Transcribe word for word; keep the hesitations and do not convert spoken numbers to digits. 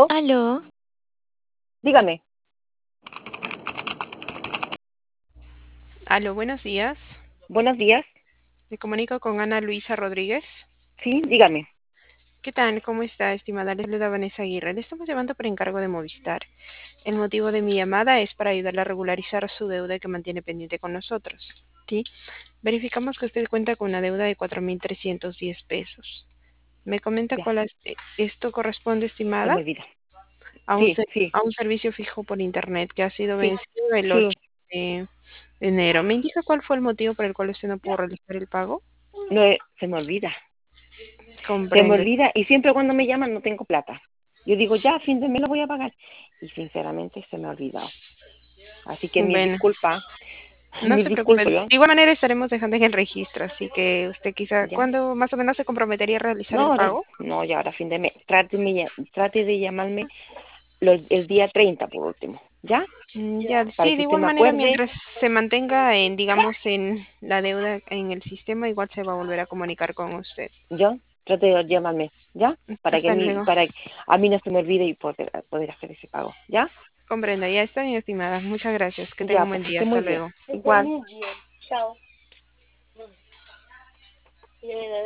Aló, Dígame. Aló, buenos días. Buenos días. Me comunico con Ana Luisa Rodríguez. Sí, dígame. ¿Qué tal? ¿Cómo está, estimada? Le saluda Vanessa Aguirre. Le estamos llamando por encargo de Movistar. El motivo de mi llamada es para ayudarle a regularizar su deuda que mantiene pendiente con nosotros. ¿Sí? Verificamos que usted cuenta con una deuda de cuatro mil trescientos diez pesos. ¿Me comenta Ya, cuál es, eh, esto corresponde, se me estimada? olvida. A un, Sí, ser- sí, a un servicio fijo por Internet que ha sido sí, vencido el sí. ocho de enero. ¿Me indica cuál fue el motivo por el cual usted no pudo realizar el pago? No, eh, se me olvida. Se me Comprendo. olvida y siempre cuando me llaman no tengo plata. Yo digo, ya, a fin de mes lo voy a pagar. Y sinceramente se me ha olvidado. Así que mis Bueno, disculpas, no mis se preocupe. disculpas, De ¿yo? igual manera estaremos dejando en el registro, así que usted quizá, ¿Ya? ¿cuándo más o menos se comprometería a realizar el No, ahora, pago? no, ya ahora a fin de mes. Trate, me- trate de llamarme los- el día treinta por último. ¿Ya? Mm, Ya, Para sí, que de usted igual me manera, acuerde. mientras se mantenga en, digamos, en la deuda en el sistema, igual se va a volver a comunicar con usted. Yo trate de llamarme, ¿ya? Para que a Hasta mí, luego. para que a mí no se me olvide y poder, poder hacer ese pago, ¿ya? Comprendo, ya está bien, estimada. Muchas gracias. Que tenga Ya, un buen pues que día. esté Hasta muy bien. luego. Igual.